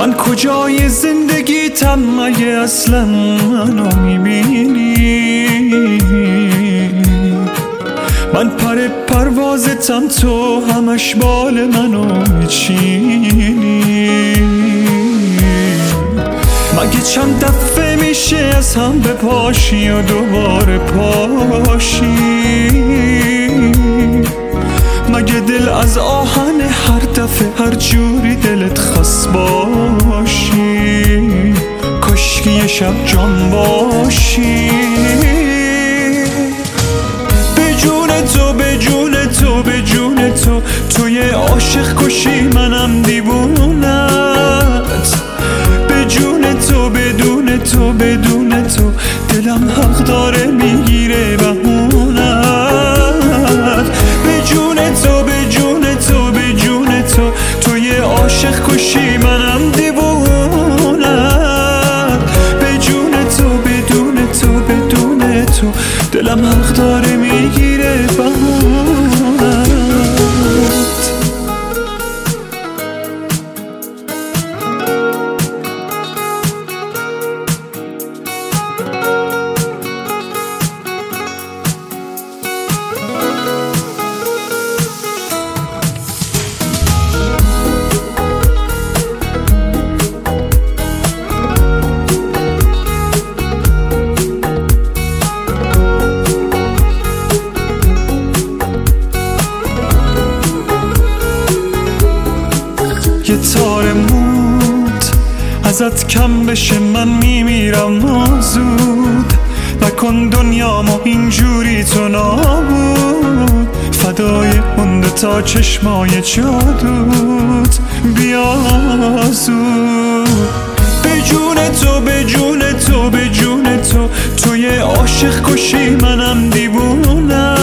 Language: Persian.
من کجای زندگیتم مگه اصلا منو میبینی؟ من پر پروازتم تو همش بال منو میچینی. مگه چند دفعه میشه از هم بپاشی و دوباره پاشی؟ مگه دل از آهن هر دفعه هر جوری دلت خواست باشی؟ کاشکی یه شب جان باشی. به جون تو به جون تو به جون تو، تو یه عاشق کشی منم دیوونت. به جون تو بدون تو بدون تو دلم حق داره میگیره بهونت. به جون تو به جون تو به جون تو، تو یه عاشق کشی منم دیوونت. به جون تو بدون تو بدون تو دلم حق داره میگیره بهونت. یه تار موت ازت کم بشه من میمیرم زود. نکن دنیامو اینجوری تو نابود. فدای اون تا چشمای جادوت بیا زود. به جون تو به جون تو به جون تو، تو یه عاشق کشی منم دیوونم.